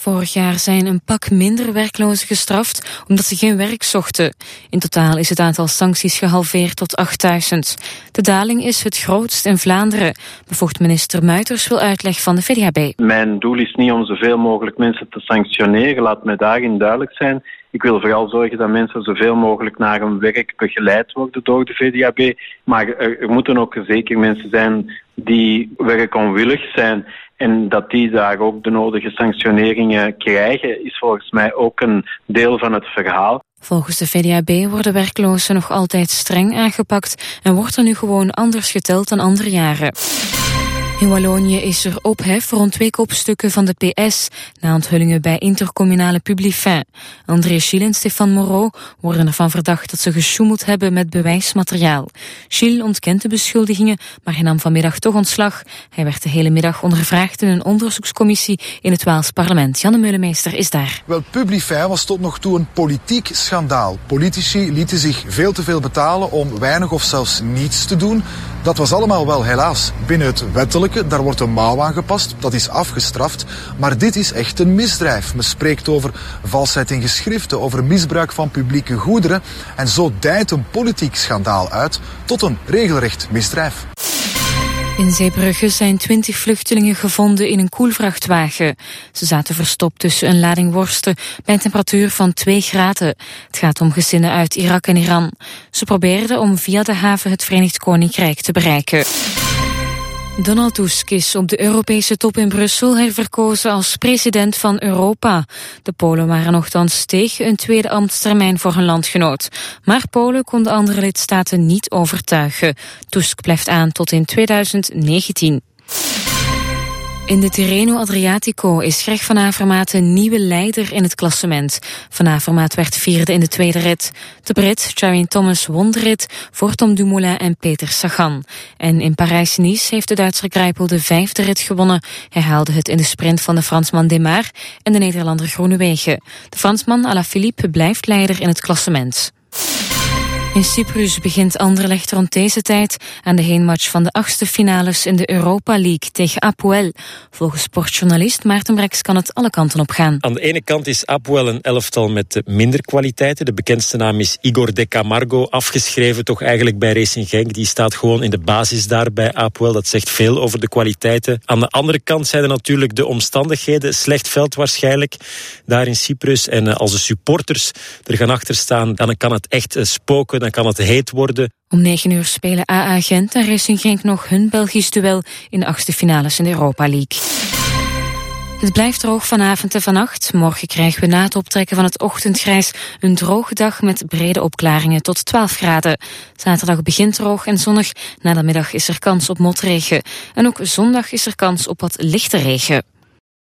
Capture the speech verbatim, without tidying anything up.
vorig jaar zijn een pak minder werklozen gestraft omdat ze geen werk zochten. In totaal is het aantal sancties gehalveerd tot achtduizend. De daling is het grootst in Vlaanderen. Bevoegd minister Muiters wil uitleg van de V D A B. Mijn doel is niet om zoveel mogelijk mensen te sanctioneren, laat mij daarin duidelijk zijn. Ik wil vooral zorgen dat mensen zoveel mogelijk naar hun werk begeleid worden door de V D A B. Maar er, er moeten ook zeker mensen zijn die werkonwillig zijn en dat die daar ook de nodige sanctioneringen krijgen, is volgens mij ook een deel van het verhaal. Volgens de V D A B worden werklozen nog altijd streng aangepakt en wordt er nu gewoon anders geteld dan andere jaren. In Wallonië is er ophef rond twee kopstukken van de P S na onthullingen bij intercommunale Publifin. André Gilles en Stéphane Moreau worden ervan verdacht dat ze gesjoemeld hebben met bewijsmateriaal. Gilles ontkent de beschuldigingen, maar hij nam vanmiddag toch ontslag. Hij werd de hele middag ondervraagd in een onderzoekscommissie in het Waals parlement. Janne Meulemeester is daar. Wel, Publifin was tot nog toe een politiek schandaal. Politici lieten zich veel te veel betalen om weinig of zelfs niets te doen. Dat was allemaal wel helaas binnen het wettelijke, daar wordt een mouw aan gepast, dat is afgestraft. Maar dit is echt een misdrijf. Men spreekt over valsheid in geschriften, over misbruik van publieke goederen. En zo dijt een politiek schandaal uit tot een regelrecht misdrijf. In Zeebrugge zijn twintig vluchtelingen gevonden in een koelvrachtwagen. Ze zaten verstopt tussen een lading worsten bij een temperatuur van twee graden. Het gaat om gezinnen uit Irak en Iran. Ze probeerden om via de haven het Verenigd Koninkrijk te bereiken. Donald Tusk is op de Europese top in Brussel herverkozen als president van Europa. De Polen waren nochtans tegen een tweede ambtstermijn voor hun landgenoot. Maar Polen kon de andere lidstaten niet overtuigen. Tusk blijft aan tot in tweeduizend negentien. In de Tirreno Adriatico is Greg van Avermaet een nieuwe leider in het klassement. Van Avermaet werd vierde in de tweede rit. De Brit Geraint Thomas won de rit voor Tom Dumoulin en Peter Sagan. En in Parijs-Nice heeft de Duitser Greipel de vijfde rit gewonnen. Hij haalde het in de sprint van de Fransman Démare en de Nederlander Groenewegen. De Fransman Alaphilippe blijft leider in het klassement. In Cyprus begint Anderlecht rond deze tijd aan de heenmatch van de achtste finales in de Europa League tegen Apoel. Volgens sportjournalist Maarten Breks kan het alle kanten op gaan. Aan de ene kant is Apoel een elftal met minder kwaliteiten. De bekendste naam is Igor de Camargo, afgeschreven toch eigenlijk bij Racing Genk. Die staat gewoon in de basis daar bij Apoel. Dat zegt veel over de kwaliteiten. Aan de andere kant zijn er natuurlijk de omstandigheden. Slecht veld waarschijnlijk daar in Cyprus. En als de supporters er gaan achter staan, dan kan het echt spoken. Dan kan het heet worden. Om negen uur spelen A A Gent en Racing Genk nog hun Belgisch duel in de achtste finales in de Europa League. Het blijft droog vanavond en vannacht. Morgen krijgen we na het optrekken van het ochtendgrijs een droge dag met brede opklaringen tot twaalf graden. Zaterdag begint droog en zonnig. Na de middag is er kans op motregen. En ook zondag is er kans op wat lichte regen.